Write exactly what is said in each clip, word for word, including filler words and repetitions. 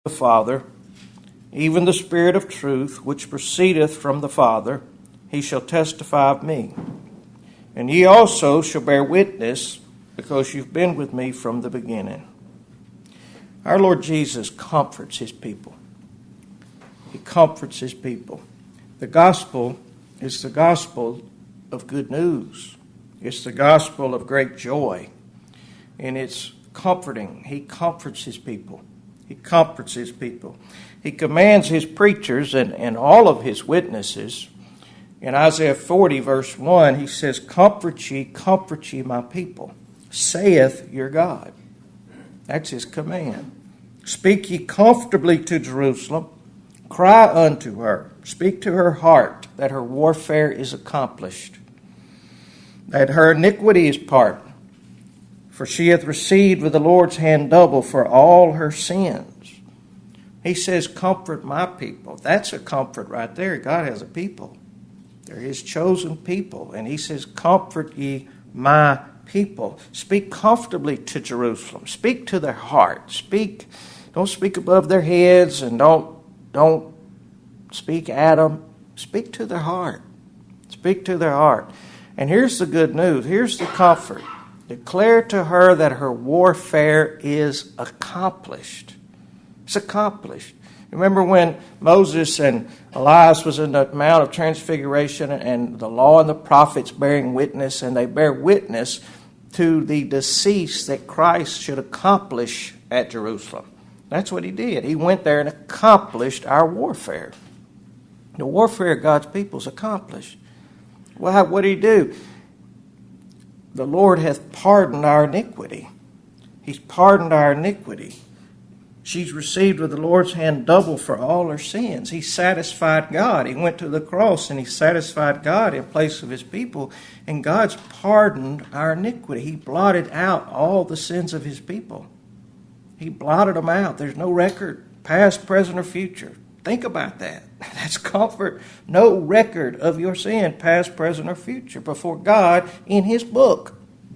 the Father, even the Spirit of truth, which proceedeth from the Father, he shall testify of me. And ye also shall bear witness, because you've been with me from the beginning. Our Lord Jesus comforts his people. He comforts his people. The gospel is the gospel of good news. It's the gospel of great joy. And it's comforting. He comforts his people. He comforts his people. He commands his preachers and, and all of his witnesses. In Isaiah forty, verse one, he says, "Comfort ye, comfort ye, my people, saith your God." That's his command. "Speak ye comfortably to Jerusalem, cry unto her, speak to her heart, that her warfare is accomplished, that her iniquity is pardoned. For she hath received with the Lord's hand double for all her sins." He says, comfort my people. That's a comfort right there. God has a people. They're his chosen people. And he says, comfort ye my people. Speak comfortably to Jerusalem. Speak to their heart. Speak. Don't speak above their heads, and don't, don't speak at them. Speak to their heart. Speak to their heart. And here's the good news. Here's the comfort. Declare to her that her warfare is accomplished. It's accomplished. Remember when Moses and Elias was in the Mount of Transfiguration, and the law and the prophets bearing witness, and they bear witness to the decease that Christ should accomplish at Jerusalem. That's what he did. He went there and accomplished our warfare. The warfare of God's people is accomplished. Well, what did he do? The Lord hath pardoned our iniquity. He's pardoned our iniquity. She's received with the Lord's hand double for all her sins. He satisfied God. He went to the cross and he satisfied God in place of his people. And God's pardoned our iniquity. He blotted out all the sins of his people. He blotted them out. There's no record, past, present, or future. Think about that. That's comfort. No record of your sin, past, present, or future, before God in his book.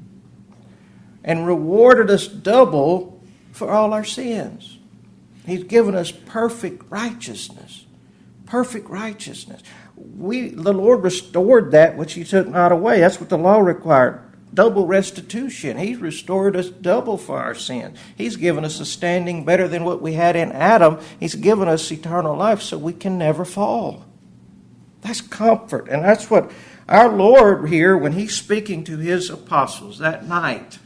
And rewarded us double for all our sins. He's given us perfect righteousness. Perfect righteousness. We, the Lord restored that which he took not away. That's what the law required. Double restitution. He's restored us double for our sins. He's given us a standing better than what we had in Adam. He's given us eternal life so we can never fall. That's comfort. And that's what our Lord here, when he's speaking to his apostles that night,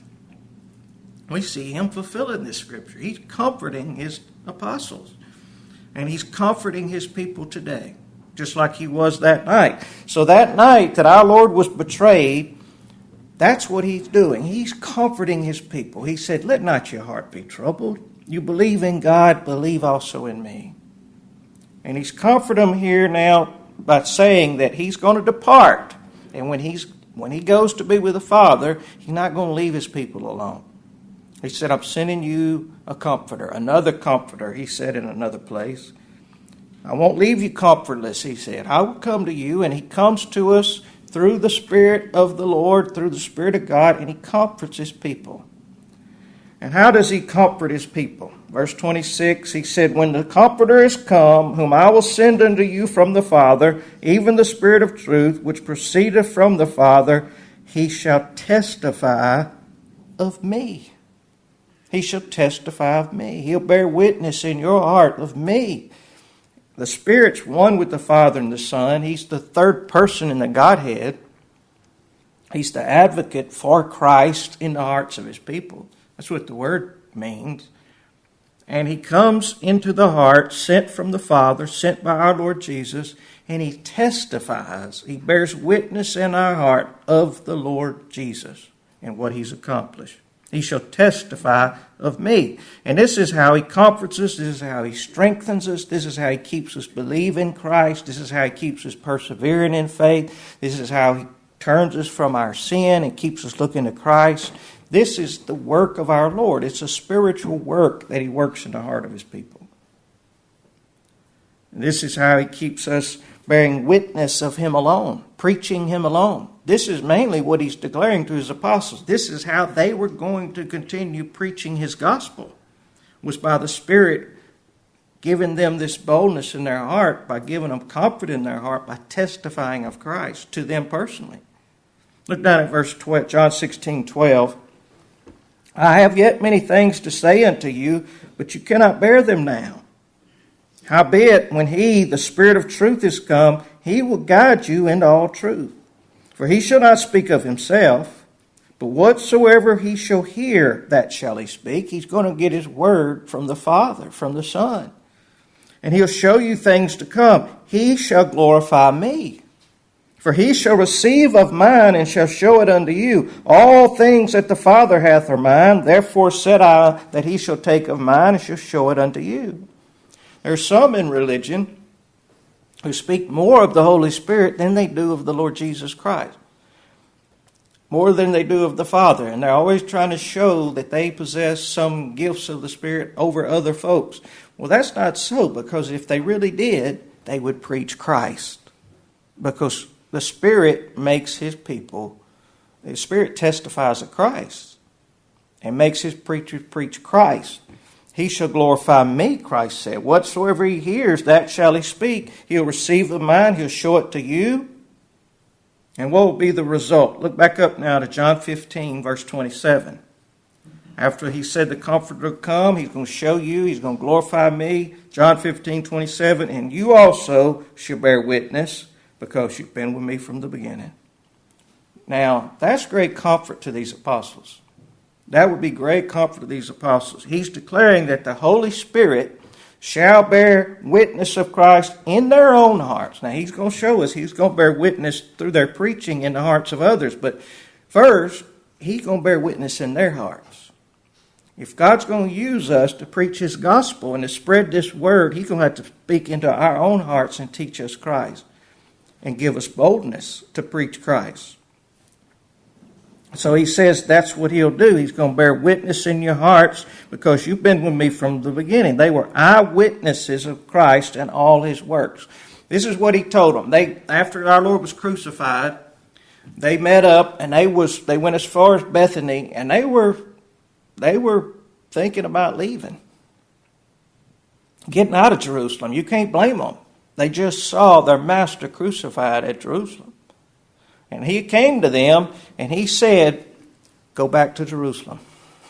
we see him fulfilling this scripture. He's comforting his apostles. And he's comforting his people today, just like he was that night. So that night that our Lord was betrayed, that's what he's doing. He's comforting his people. He said, "Let not your heart be troubled. You believe in God, believe also in me." And he's comforting them here now by saying that he's going to depart. And when he's when he goes to be with the Father, he's not going to leave his people alone. He said, "I'm sending you a comforter, another comforter," he said in another place. "I won't leave you comfortless," he said. "I will come to you." And he comes to us through the Spirit of the Lord, through the Spirit of God, and he comforts his people. And how does he comfort his people? Verse twenty-six, he said, "When the Comforter is come, whom I will send unto you from the Father, even the Spirit of truth, which proceedeth from the Father, he shall testify of me." He shall testify of me. He'll bear witness in your heart of me. The Spirit's one with the Father and the Son. He's the third person in the Godhead. He's the advocate for Christ in the hearts of his people. That's what the word means. And he comes into the heart, sent from the Father, sent by our Lord Jesus, and he testifies. He bears witness in our heart of the Lord Jesus and what he's accomplished. He shall testify of me. And this is how he comforts us. This is how he strengthens us. This is how he keeps us believing in Christ. This is how he keeps us persevering in faith. This is how he turns us from our sin and keeps us looking to Christ. This is the work of our Lord. It's a spiritual work that he works in the heart of his people. And this is how he keeps us bearing witness of him alone, preaching him alone. This is mainly what he's declaring to his apostles. This is how they were going to continue preaching his gospel, was by the Spirit giving them this boldness in their heart, by giving them comfort in their heart, by testifying of Christ to them personally. Look down at verse twelve, John sixteen twelve. I have yet many things to say unto you, but you cannot bear them now. Howbeit, when he, the Spirit of truth, is come, he will guide you into all truth. For he shall not speak of himself, but whatsoever he shall hear, that shall he speak. He's going to get his word from the Father, from the Son. And he'll show you things to come. He shall glorify me. For he shall receive of mine, and shall show it unto you. All things that the Father hath are mine. Therefore said I, that he shall take of mine, and shall show it unto you. There are some in religion who speak more of the Holy Spirit than they do of the Lord Jesus Christ. More than they do of the Father. And they're always trying to show that they possess some gifts of the Spirit over other folks. Well, that's not so, because if they really did, they would preach Christ. Because the Spirit makes his people, the Spirit testifies of Christ and makes his preachers preach Christ. He shall glorify me, Christ said. Whatsoever he hears, that shall he speak. He'll receive of mine, he'll show it to you. And what will be the result? Look back up now to John fifteen, verse twenty-seven. After he said the Comforter will come, he's going to show you, he's going to glorify me. John fifteen, twenty-seven. And you also shall bear witness, because you've been with me from the beginning. Now, that's great comfort to these apostles. That would be great comfort to these apostles. He's declaring that the Holy Spirit shall bear witness of Christ in their own hearts. Now, he's going to show us he's going to bear witness through their preaching in the hearts of others. But first, he's going to bear witness in their hearts. If God's going to use us to preach his gospel and to spread this word, he's going to have to speak into our own hearts and teach us Christ and give us boldness to preach Christ. So he says that's what he'll do. He's going to bear witness in your hearts, because you've been with me from the beginning. They were eyewitnesses of Christ and all his works. This is what he told them. They, after our Lord was crucified, they met up and they was they went as far as Bethany, and they were they were thinking about leaving, getting out of Jerusalem. You can't blame them. They just saw their master crucified at Jerusalem. And he came to them and he said, go back to Jerusalem.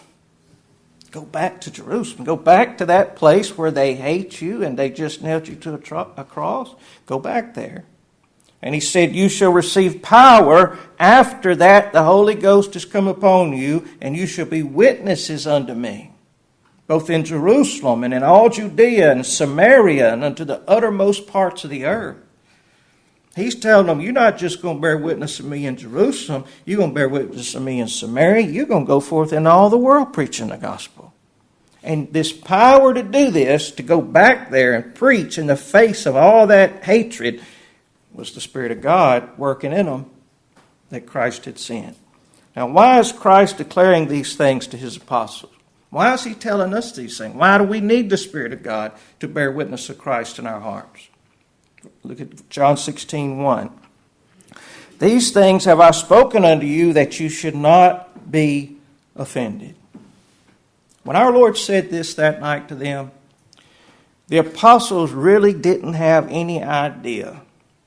Go back to Jerusalem. Go back to that place where they hate you and they just nailed you to a, tro- a cross. Go back there. And he said, you shall receive power. After that, the Holy Ghost has come upon you, and you shall be witnesses unto me, both in Jerusalem and in all Judea and Samaria and unto the uttermost parts of the earth. He's telling them, you're not just going to bear witness of me in Jerusalem. You're going to bear witness of me in Samaria. You're going to go forth in all the world preaching the gospel. And this power to do this, to go back there and preach in the face of all that hatred, was the Spirit of God working in them that Christ had sent. Now, why is Christ declaring these things to his apostles? Why is he telling us these things? Why do we need the Spirit of God to bear witness of Christ in our hearts? Look at John sixteen one. These things have I spoken unto you, that you should not be offended. When our Lord said this that night to them, the apostles really didn't have any idea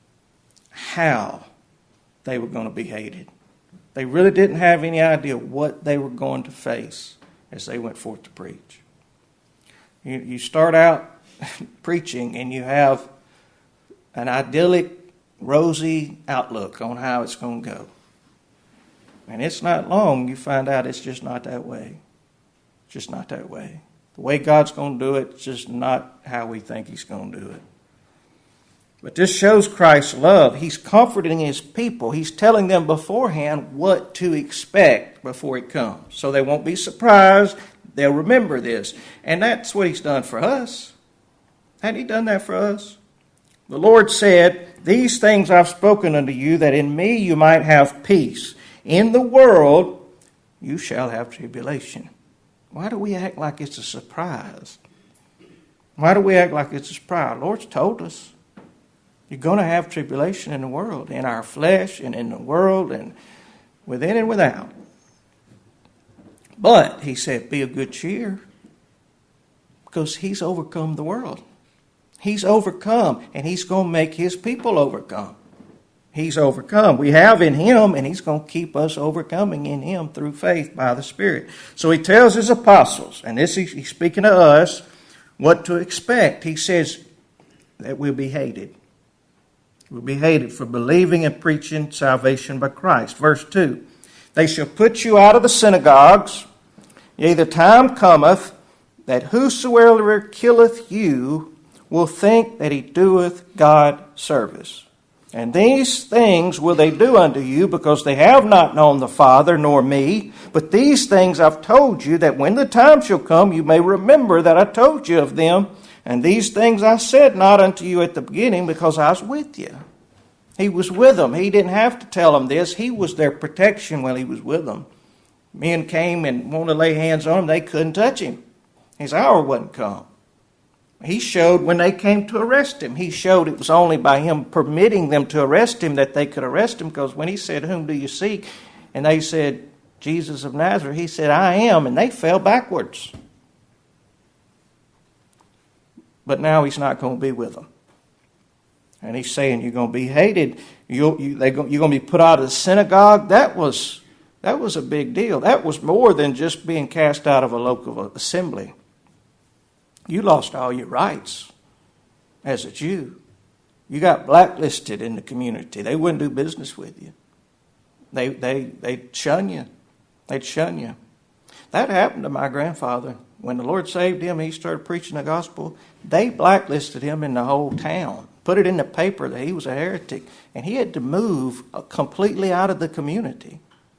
how they were going to be hated. They really didn't have any idea what they were going to face as they went forth to preach. You, you start out preaching and you have an idyllic, rosy outlook on how it's going to go. And it's not long, you find out it's just not that way. It's just not that way. The way God's going to do it, it's just not how we think he's going to do it. But this shows Christ's love. He's comforting his people. He's telling them beforehand what to expect before it comes. So they won't be surprised. They'll remember this. And that's what he's done for us. Hadn't he done that for us? The Lord said, these things I've spoken unto you, that in me you might have peace. In the world you shall have tribulation. Why do we act like it's a surprise? Why do we act like it's a surprise? The Lord's told us. You're going to have tribulation in the world, in our flesh and in the world and within and without. But, he said, be of good cheer, because he's overcome the world. He's overcome, and he's going to make his people overcome. He's overcome. We have in him, and he's going to keep us overcoming in him through faith by the Spirit. So he tells his apostles, and this he's speaking to us, what to expect. He says that we'll be hated. We'll be hated for believing and preaching salvation by Christ. Verse two, they shall put you out of the synagogues. Yea, the time cometh that whosoever killeth you will think that he doeth God service. And these things will they do unto you, because they have not known the Father nor me. But these things I've told you, that when the time shall come, you may remember that I told you of them. And these things I said not unto you at the beginning, because I was with you. He was with them. He didn't have to tell them this. He was their protection while he was with them. Men came and wanted to lay hands on him. They couldn't touch him. His hour wasn't come. He showed when they came to arrest him. He showed it was only by him permitting them to arrest him that they could arrest him, because when he said, whom do you seek? And they said, Jesus of Nazareth. He said, I am. And they fell backwards. But now he's not going to be with them. And he's saying, you're going to be hated. You'll, you, they go, you're going to be put out of the synagogue. That was, that was a big deal. That was more than just being cast out of a local assembly. You lost all your rights as a Jew. You got blacklisted in the community. They wouldn't do business with you. They, they, they'd shun you. They'd shun you. That happened to my grandfather. When the Lord saved him, he started preaching the gospel. They blacklisted him in the whole town. Put it in the paper that he was a heretic. And he had to move completely out of the community.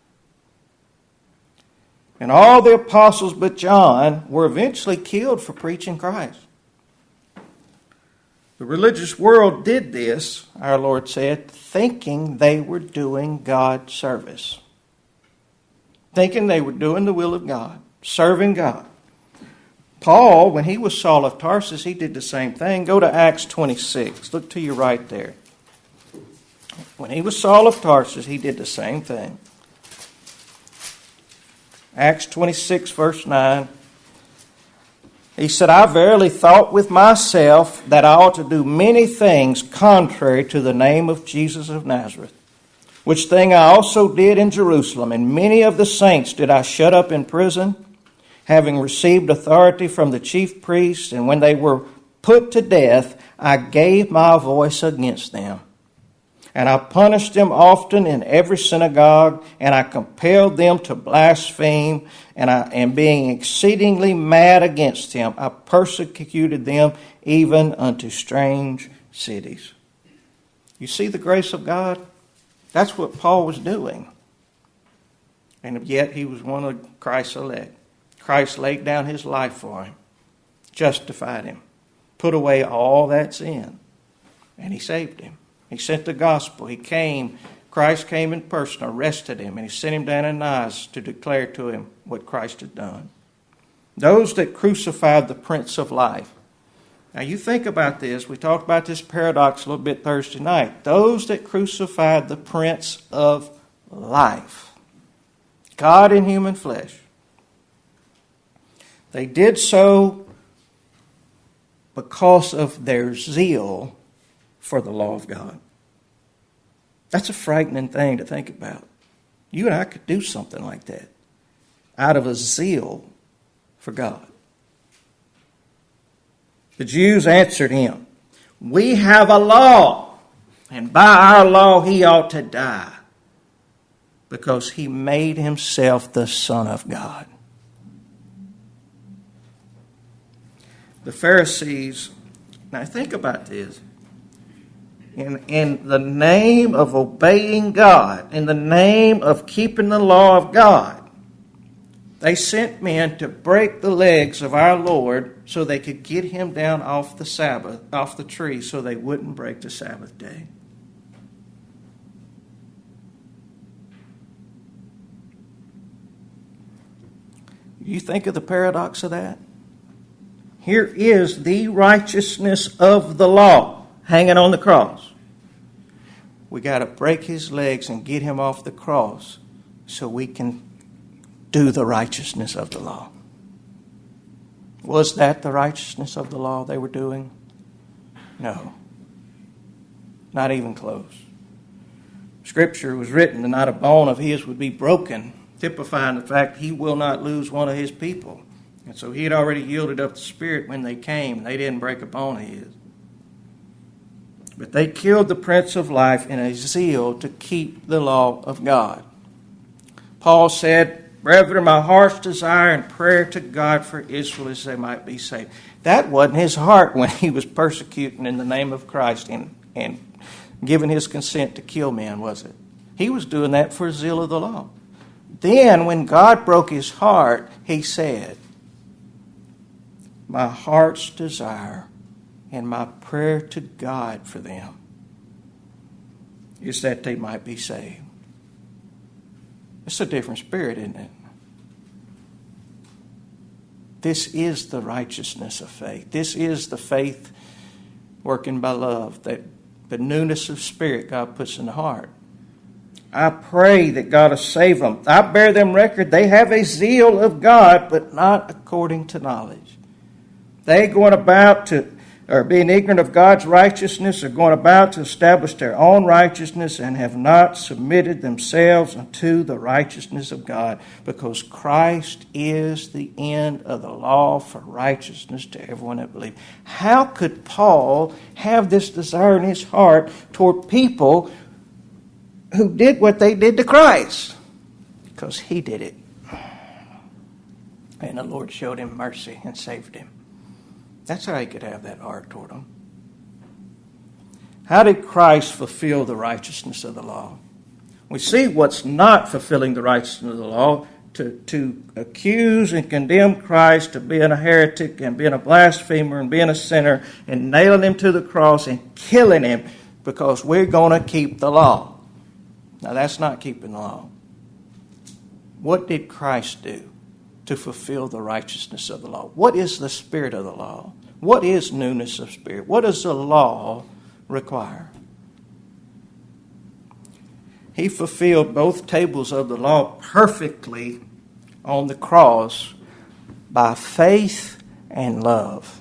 And all the apostles but John were eventually killed for preaching Christ. The religious world did this, our Lord said, thinking they were doing God service. Thinking they were doing the will of God, serving God. Paul, when he was Saul of Tarsus, he did the same thing. Go to Acts twenty-six. Look to your right there. When he was Saul of Tarsus, he did the same thing. Acts twenty-six, verse nine. He said, I verily thought with myself that I ought to do many things contrary to the name of Jesus of Nazareth, which thing I also did in Jerusalem, and many of the saints did I shut up in prison, having received authority from the chief priests, and when they were put to death, I gave my voice against them. And I punished them often in every synagogue, and I compelled them to blaspheme, and I, and being exceedingly mad against them, I persecuted them even unto strange cities. You see the grace of God? That's what Paul was doing. And yet he was one of Christ's elect. Christ laid down his life for him, justified him, put away all that sin, and he saved him. He sent the gospel. He came. Christ came in person, arrested him, and he sent him to Ananias to declare to him what Christ had done. Those that crucified the Prince of Life. Now you think about this. We talked about this paradox a little bit Thursday night. Those that crucified the Prince of Life, God in human flesh, they did so because of their zeal for the law of God. That's a frightening thing to think about. You and I could do something like that out of a zeal for God. The Jews answered him, we have a law, and by our law he ought to die, because he made himself the Son of God. The Pharisees, now think about this. In, in the name of obeying God, in the name of keeping the law of God, they sent men to break the legs of our Lord so they could get him down off the Sabbath, off the tree, so they wouldn't break the Sabbath day. You think of the paradox of that? Here is the righteousness of the law hanging on the cross. We got to break his legs and get him off the cross so we can do the righteousness of the law. Was that the righteousness of the law they were doing? No. Not even close. Scripture was written that not a bone of his would be broken, typifying the fact he will not lose one of his people. And so he had already yielded up the Spirit when they came. They didn't break a bone of his. But they killed the Prince of Life in a zeal to keep the law of God. Paul said, "Brethren, my heart's desire and prayer to God for Israel is they might be saved." That wasn't his heart when he was persecuting in the name of Christ and, and giving his consent to kill men, was it? He was doing that for zeal of the law. Then, when God broke his heart, he said, "My heart's desire and my prayer to God for them is that they might be saved." It's a different spirit, isn't it? This is the righteousness of faith. This is the faith working by love, that the newness of spirit God puts in the heart. I pray that God will save them. I bear them record. They have a zeal of God, but not according to knowledge. They going about to, or being ignorant of God's righteousness, are going about to establish their own righteousness and have not submitted themselves unto the righteousness of God, because Christ is the end of the law for righteousness to everyone that believes. How could Paul have this desire in his heart toward people who did what they did to Christ? Because he did it. And the Lord showed him mercy and saved him. That's how he could have that heart toward them. How did Christ fulfill the righteousness of the law? We see what's not fulfilling the righteousness of the law. To, to accuse and condemn Christ to being a heretic and being a blasphemer and being a sinner and nailing him to the cross and killing him because we're going to keep the law. Now that's not keeping the law. What did Christ do to fulfill the righteousness of the law? What is the spirit of the law? What is newness of spirit? What does the law require? He fulfilled both tables of the law perfectly on the cross by faith and love.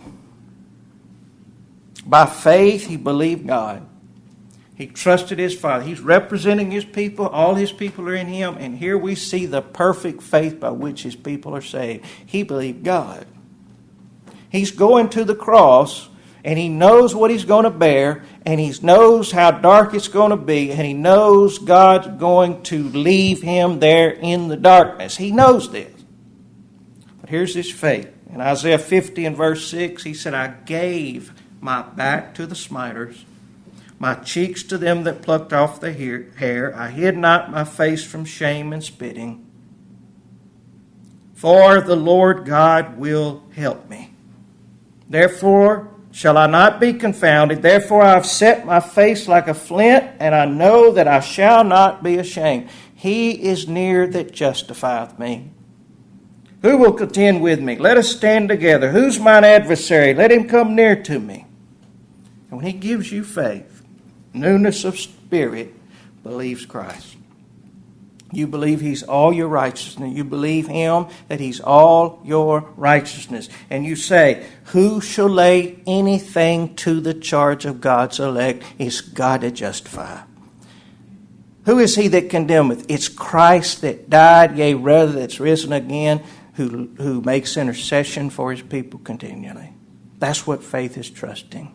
By faith, he believed God. He trusted his Father. He's representing his people. All his people are in him. And here we see the perfect faith by which his people are saved. He believed God. He's going to the cross, and he knows what he's going to bear, and he knows how dark it's going to be, and he knows God's going to leave him there in the darkness. He knows this. But here's his faith. In Isaiah fifty and verse six, he said, "I gave my back to the smiters, my cheeks to them that plucked off the hair. I hid not my face from shame and spitting. For the Lord God will help me. Therefore shall I not be confounded. Therefore I have set my face like a flint, and I know that I shall not be ashamed. He is near that justifieth me. Who will contend with me? Let us stand together. Who's mine adversary? Let him come near to me." And when he gives you faith, newness of spirit, believes Christ. You believe he's all your righteousness. You believe him that he's all your righteousness. And you say, "Who shall lay anything to the charge of God's elect? It's God that justifies. Who is he that condemneth? It's Christ that died, yea, rather that's risen again, who, who makes intercession for his people continually." That's what faith is, trusting.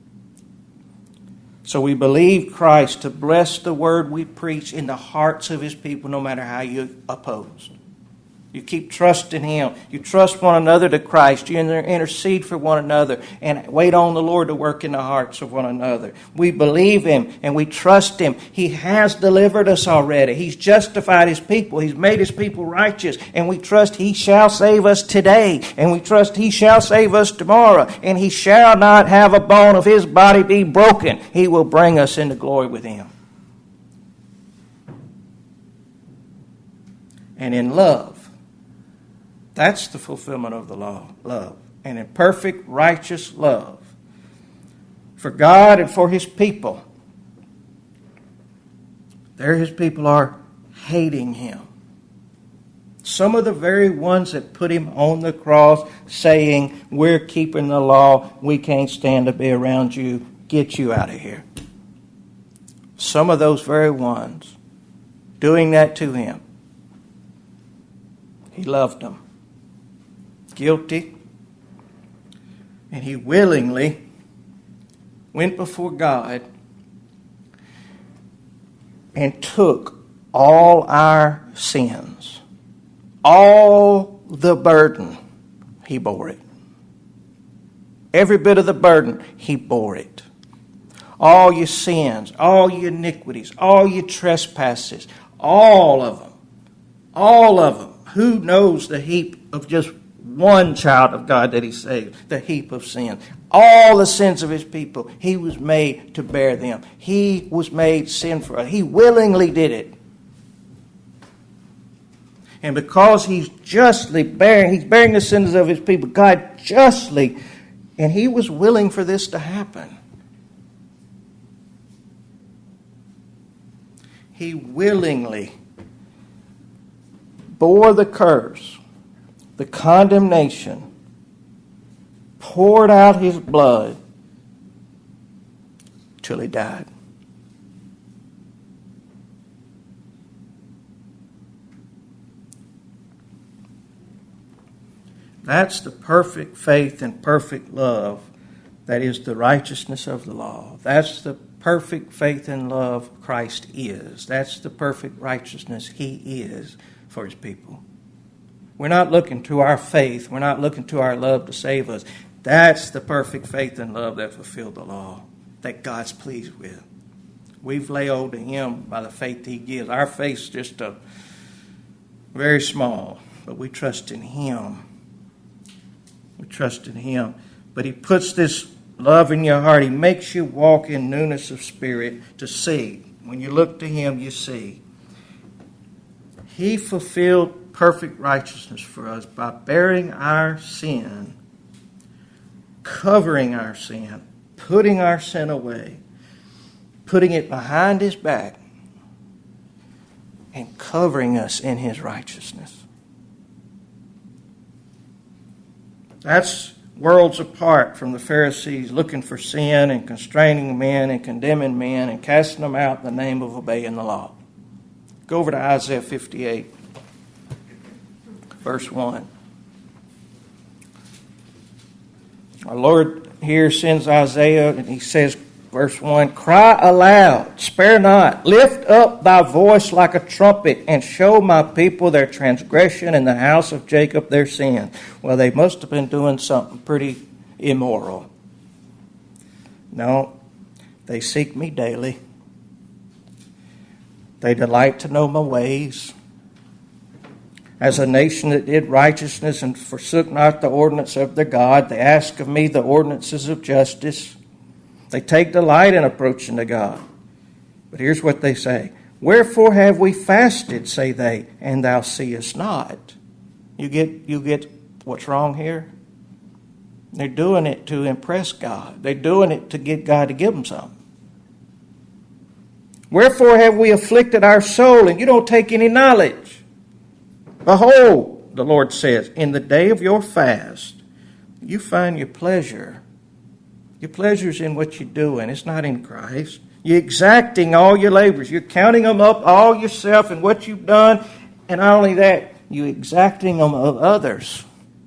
So we believe Christ to bless the word we preach in the hearts of his people, no matter how you oppose. You keep trusting him. You trust one another to Christ. You intercede for one another and wait on the Lord to work in the hearts of one another. We believe him and we trust him. He has delivered us already. He's justified his people. He's made his people righteous. And we trust he shall save us today. And we trust he shall save us tomorrow. And he shall not have a bone of his body be broken. He will bring us into glory with him. And in love, that's the fulfillment of the law, love. And in perfect, righteous love for God and for his people. There his people are hating him, Some of the very ones that put him on the cross saying, we're keeping the law, we can't stand to be around you, get you out of here. Some of those very ones doing that to him. He loved them. Guilty. And he willingly went before God and took all our sins. All the burden, he bore it. Every bit of the burden, he bore it. All your sins, all your iniquities, all your trespasses, all of them. All of them. Who knows the heap of just one child of God that he saved? The heap of sin. All the sins of his people, he was made to bear them. He was made sin for us. He willingly did it. And because he's justly bearing, he's bearing the sins of his people, God justly, and he was willing for this to happen. He willingly bore the curse, the condemnation, poured out his blood till he died. That's the perfect faith and perfect love that is the righteousness of the law. That's the perfect faith and love Christ is. That's the perfect righteousness he is for his people. We're not looking to our faith. We're not looking to our love to save us. That's the perfect faith and love that fulfilled the law, that God's pleased with. We've laid hold to him by the faith he gives. Our faith's just a very small, but we trust in him. We trust in him. But he puts this love in your heart. He makes you walk in newness of spirit to see. When you look to him, you see. He fulfilled perfect righteousness for us by bearing our sin, covering our sin, putting our sin away, putting it behind his back, and covering us in his righteousness. That's worlds apart from the Pharisees looking for sin and constraining men and condemning men and casting them out in the name of obeying the law. Go over to Isaiah fifty-eight, verse one. Our Lord here sends Isaiah, and he says, verse one, cry aloud, spare not, lift up thy voice like a trumpet, and show my people their transgression and the house of Jacob their sin. Well, they must have been doing something pretty immoral. No, they seek me daily. They delight to know my ways. As a nation that did righteousness and forsook not the ordinance of their God, they ask of me the ordinances of justice. They take delight in approaching to God. But here's what they say. Wherefore have we fasted, say they, and thou seest not? You get, you get what's wrong here? They're doing it to impress God. They're doing it to get God to give them something. Wherefore have we afflicted our soul, and you don't take any knowledge? Behold, the Lord says, in the day of your fast, you find your pleasure. Your pleasure's in what you're doing. It's not in Christ. You're exacting all your labors. You're counting them up all yourself and what you've done. And not only that, you're exacting them of others.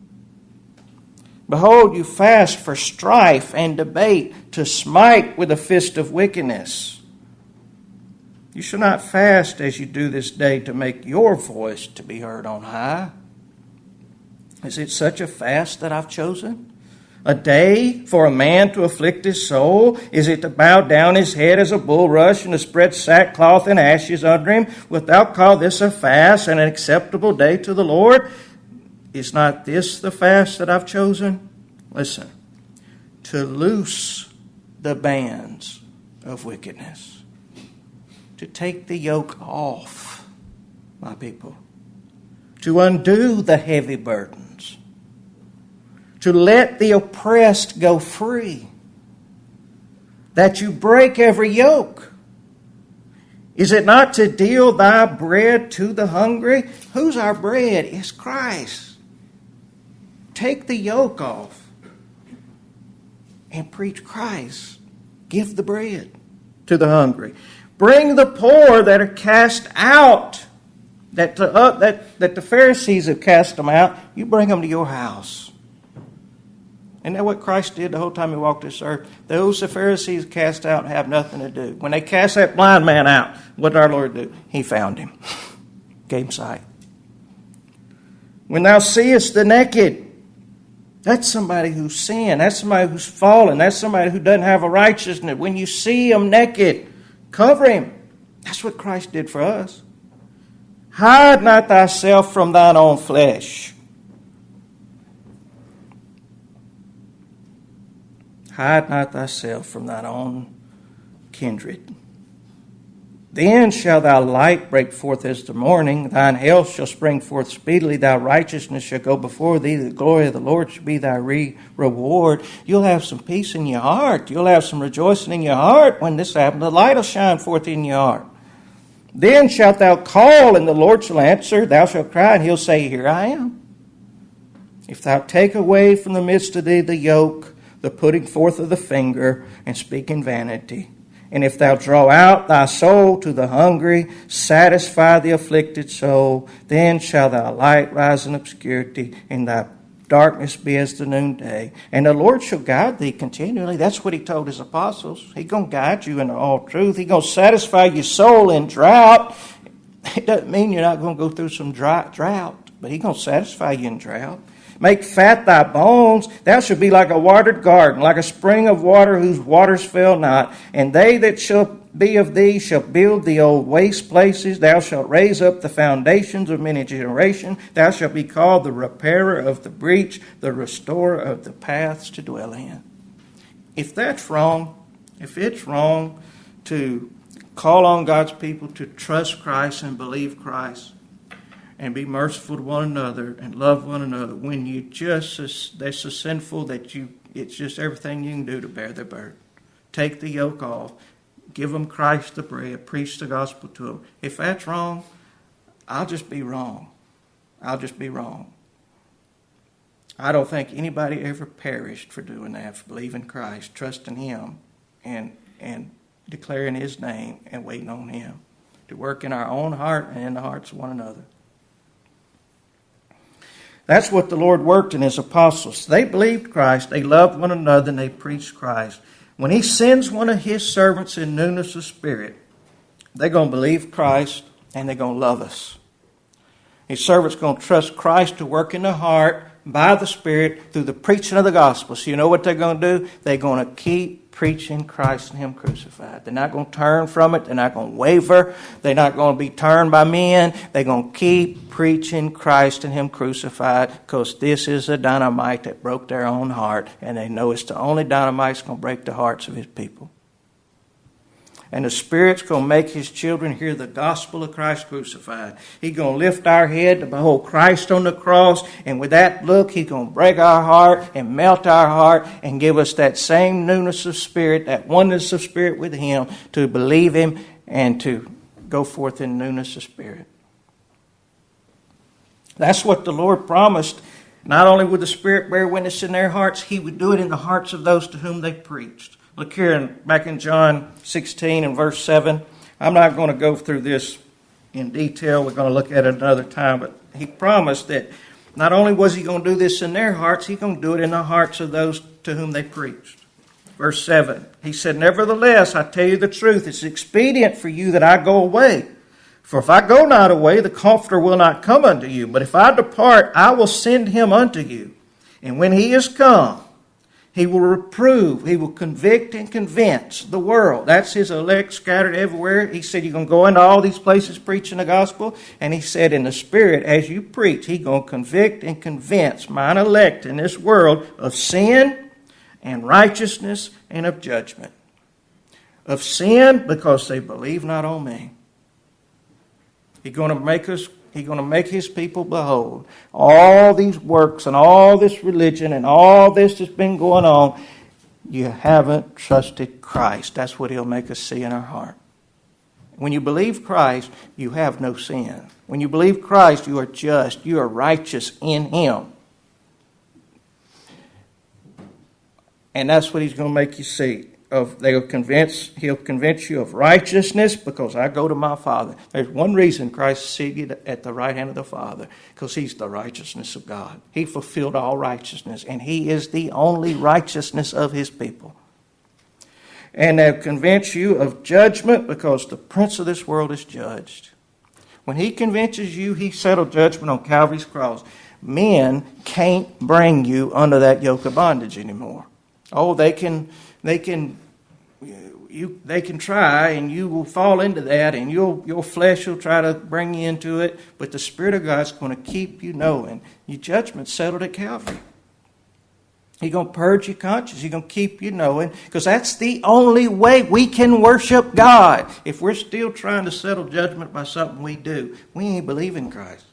Behold, you fast for strife and debate, to smite with a fist of wickedness. You shall not fast as you do this day to make your voice to be heard on high. Is it such a fast that I've chosen? A day for a man to afflict his soul? Is it to bow down his head as a bulrush and to spread sackcloth and ashes under him? Wilt thou call this a fast and an acceptable day to the Lord? Is not this the fast that I've chosen? Listen. To loose the bands of wickedness. To take the yoke off, my people. To undo the heavy burdens. To let the oppressed go free. That you break every yoke. Is it not to deal thy bread to the hungry? Who's our bread? It's Christ. Take the yoke off and preach Christ. Give the bread to the hungry. Bring the poor that are cast out, that the, uh, that, that the Pharisees have cast them out. You bring them to your house. Isn't that what Christ did the whole time he walked this earth? Those the Pharisees cast out have nothing to do. When they cast that blind man out, what did our Lord do? He found him. Gave him sight. When thou seest the naked, that's somebody who's sinned. That's somebody who's fallen. That's somebody who doesn't have a righteousness. When you see him naked, cover him. That's what Christ did for us. Hide not thyself from thine own flesh. Hide not thyself from thine own kindred. Then shall thy light break forth as the morning. Thine health shall spring forth speedily. Thy righteousness shall go before thee. The glory of the Lord shall be thy re- reward. You'll have some peace in your heart. You'll have some rejoicing in your heart when this happens. The light will shine forth in your heart. Then shalt thou call, and the Lord shall answer. Thou shalt cry, and he'll say, Here I am. If thou take away from the midst of thee the yoke, the putting forth of the finger, and speak in vanity. And if thou draw out thy soul to the hungry, satisfy the afflicted soul, then shall thy light rise in obscurity, and thy darkness be as the noonday. And the Lord shall guide thee continually. That's what he told his apostles. He's going to guide you into all truth. He's going to satisfy your soul in drought. It doesn't mean you're not going to go through some dry, drought, but he's going to satisfy you in drought. Make fat thy bones. Thou shalt be like a watered garden, like a spring of water whose waters fail not. And they that shall be of thee shall build the old waste places. Thou shalt raise up the foundations of many generations. Thou shalt be called the repairer of the breach, the restorer of the paths to dwell in. If that's wrong, if it's wrong to call on God's people to trust Christ and believe Christ, and be merciful to one another and love one another, when you just, they're so sinful that you, it's just everything you can do to bear their burden. Take the yoke off. Give them Christ the bread. Preach the gospel to them. If that's wrong, I'll just be wrong. I'll just be wrong. I don't think anybody ever perished for doing that, for believing Christ, trusting him, and, and declaring his name and waiting on him to work in our own heart and in the hearts of one another. That's what the Lord worked in his apostles. They believed Christ, they loved one another, and they preached Christ. When he sends one of his servants in newness of spirit, they're going to believe Christ and they're going to love us. His servant's going to trust Christ to work in the heart by the Spirit through the preaching of the gospel. So you know what they're going to do? They're going to keep preaching Christ and him crucified. They're not going to turn from it. They're not going to waver. They're not going to be turned by men. They're going to keep preaching Christ and him crucified, because this is the dynamite that broke their own heart, and they know it's the only dynamite that's going to break the hearts of his people. And the Spirit's going to make his children hear the gospel of Christ crucified. He's going to lift our head to behold Christ on the cross. And with that look, he's going to break our heart and melt our heart and give us that same newness of spirit, that oneness of spirit with him, to believe him and to go forth in newness of spirit. That's what the Lord promised. Not only would the Spirit bear witness in their hearts, he would do it in the hearts of those to whom they preached. Look here in, back in John sixteen and verse seven. I'm not going to go through this in detail. We're going to look at it another time. But he promised that not only was he going to do this in their hearts, he's going to do it in the hearts of those to whom they preached. Verse seven. He said, Nevertheless, I tell you the truth, it's expedient for you that I go away. For if I go not away, the Comforter will not come unto you. But if I depart, I will send him unto you. And when he is come, he will reprove, he will convict and convince the world. That's his elect scattered everywhere. He said, you're going to go into all these places preaching the gospel. And he said, in the Spirit, as you preach, he's going to convict and convince mine elect in this world of sin and righteousness and of judgment. Of sin, because they believe not on me. He's going to make us He's going to make his people behold all these works and all this religion and all this that's been going on. You haven't trusted Christ. That's what he'll make us see in our heart. When you believe Christ, you have no sin. When you believe Christ, you are just. You are righteous in Him. And that's what He's going to make you see. Of they'll convince He'll convince you of righteousness because I go to my Father. There's one reason Christ is seated at the right hand of the Father, because He's the righteousness of God. He fulfilled all righteousness, and He is the only righteousness of His people. And they'll convince you of judgment because the prince of this world is judged. When He convinces you, He settled judgment on Calvary's cross. Men can't bring you under that yoke of bondage anymore. Oh, they can, they can, you, they can try, and you will fall into that, and your your flesh will try to bring you into it. But the Spirit of God's going to keep you knowing your judgment's settled at Calvary. He's going to purge your conscience. He's going to keep you knowing, because that's the only way we can worship God. If we're still trying to settle judgment by something we do, we ain't believing Christ.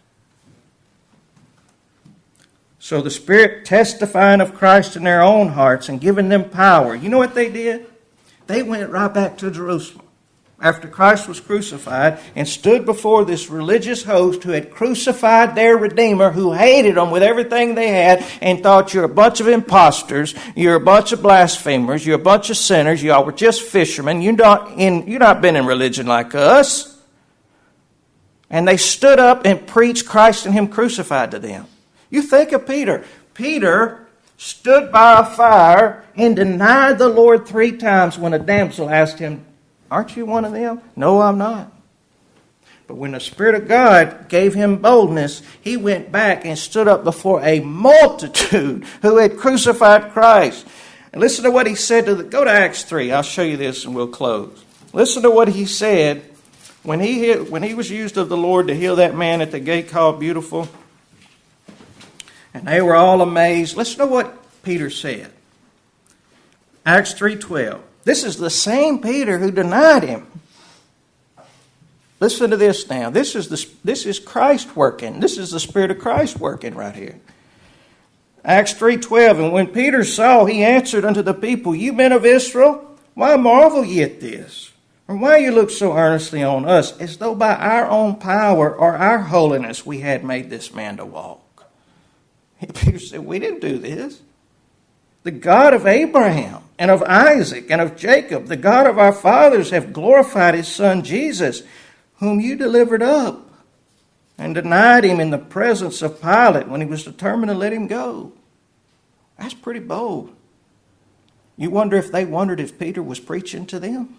So the Spirit testifying of Christ in their own hearts and giving them power. You know what they did? They went right back to Jerusalem after Christ was crucified and stood before this religious host who had crucified their Redeemer, who hated them with everything they had and thought, you're a bunch of imposters, you're a bunch of blasphemers, you're a bunch of sinners, y'all were just fishermen, you're not, in, you're not been in religion like us. And they stood up and preached Christ and Him crucified to them. You think of Peter. Peter stood by a fire and denied the Lord three times when a damsel asked him, aren't you one of them? No, I'm not. But when the Spirit of God gave him boldness, he went back and stood up before a multitude who had crucified Christ. And listen to what he said to the... Go to Acts three. I'll show you this and we'll close. Listen to what he said when he, when he was used of the Lord to heal that man at the gate called Beautiful. And they were all amazed. Listen to what Peter said. Acts three twelve. This is the same Peter who denied Him. Listen to this now. This is the this is Christ working. This is the Spirit of Christ working right here. Acts three twelve. And when Peter saw, he answered unto the people, you men of Israel, why marvel ye at this? Or why you look so earnestly on us, as though by our own power or our holiness we had made this man to walk? Peter said, we didn't do this. The God of Abraham and of Isaac and of Jacob, the God of our fathers, have glorified His Son Jesus, whom you delivered up and denied Him in the presence of Pilate when he was determined to let Him go. That's pretty bold. You wonder if they wondered if Peter was preaching to them?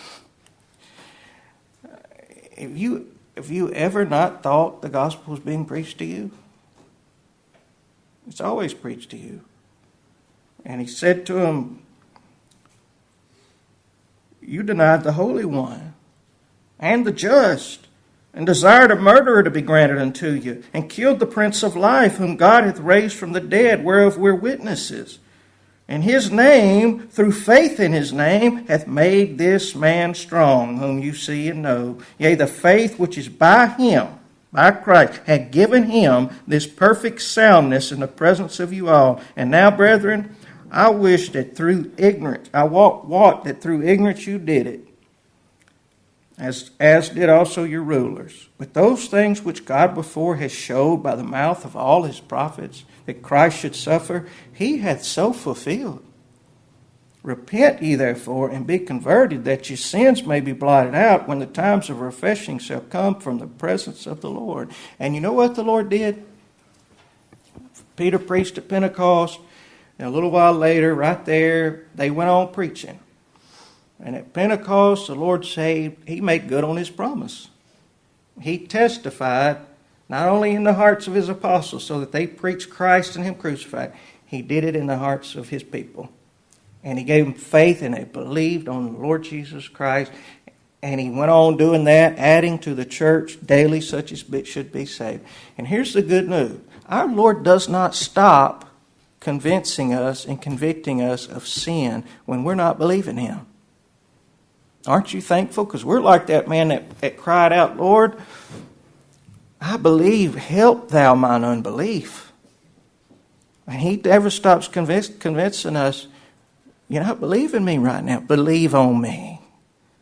Have you, have you ever not thought the gospel was being preached to you? It's always preached to you. And he said to him, you denied the Holy One and the just, and desired a murderer to be granted unto you, and killed the Prince of Life, whom God hath raised from the dead, whereof we're witnesses. And His name, through faith in His name, hath made this man strong, whom you see and know. Yea, the faith which is by Him, by Christ, had given Him this perfect soundness in the presence of you all. And now, brethren, I wish that through ignorance, I wot, wot that through ignorance you did it, as, as did also your rulers. But those things which God before has showed by the mouth of all His prophets, that Christ should suffer, He hath so fulfilled. Repent ye therefore, and be converted, that your sins may be blotted out, when the times of refreshing shall come from the presence of the Lord. And you know what the Lord did? Peter preached at Pentecost, and a little while later, right there, they went on preaching. And at Pentecost, the Lord saved, He made good on His promise. He testified, not only in the hearts of His apostles, so that they preached Christ and Him crucified, He did it in the hearts of His people. And He gave them faith, and they believed on the Lord Jesus Christ. And He went on doing that, adding to the church daily such as should be saved. And here's the good news. Our Lord does not stop convincing us and convicting us of sin when we're not believing Him. Aren't you thankful? Because we're like that man that, that cried out, Lord, I believe, help Thou mine unbelief. And He never stops convince, convincing us, you're not believing me right now. Believe on me.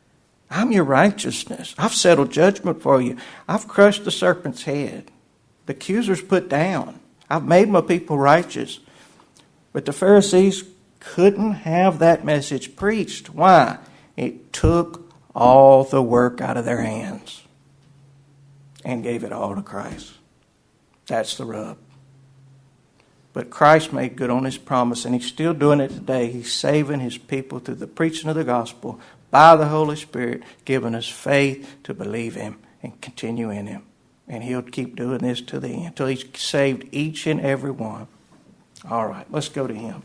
I'm your righteousness. I've settled judgment for you. I've crushed the serpent's head. The accuser's put down. I've made my people righteous. But the Pharisees couldn't have that message preached. Why? It took all the work out of their hands and gave it all to Christ. That's the rub. But Christ made good on his promise, and he's still doing it today. He's saving his people through the preaching of the gospel by the Holy Spirit, giving us faith to believe him and continue in him. And he'll keep doing this to the end, until he's saved each and every one. All right, let's go to him.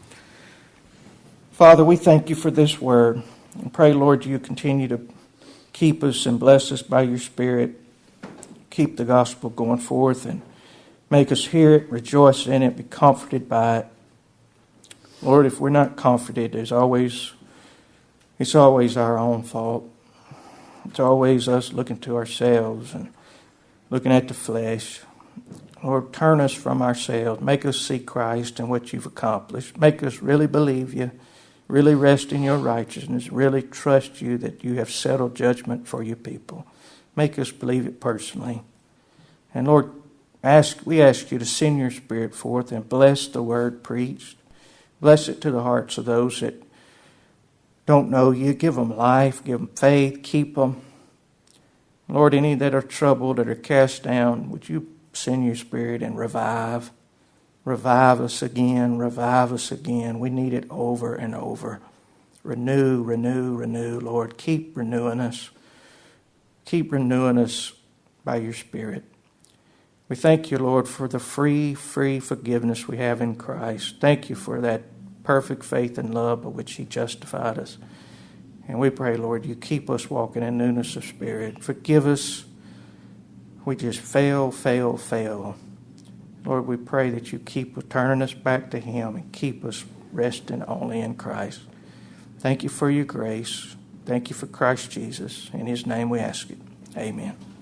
Father, we thank you for this word. And pray, Lord, you continue to keep us and bless us by your Spirit. Keep the gospel going forth and make us hear it, rejoice in it, be comforted by it. Lord, if we're not comforted, there's always, it's always our own fault. It's always us looking to ourselves and looking at the flesh. Lord, turn us from ourselves. Make us see Christ and what you've accomplished. Make us really believe you, really rest in your righteousness, really trust you that you have settled judgment for your people. Make us believe it personally. And Lord, ask we ask you to send your Spirit forth and bless the word preached. Bless it to the hearts of those that don't know you. Give them life, give them faith, keep them. Lord, any that are troubled, that are cast down, would you send your Spirit and revive? Revive us again, revive us again. We need it over and over. Renew, renew, renew. Lord, keep renewing us. Keep renewing us by your Spirit. We thank you, Lord, for the free, free forgiveness we have in Christ. Thank you for that perfect faith and love by which he justified us. And we pray, Lord, you keep us walking in newness of spirit. Forgive us. We just fail, fail, fail. Lord, we pray that you keep turning us back to him and keep us resting only in Christ. Thank you for your grace. Thank you for Christ Jesus. In his name we ask it. Amen.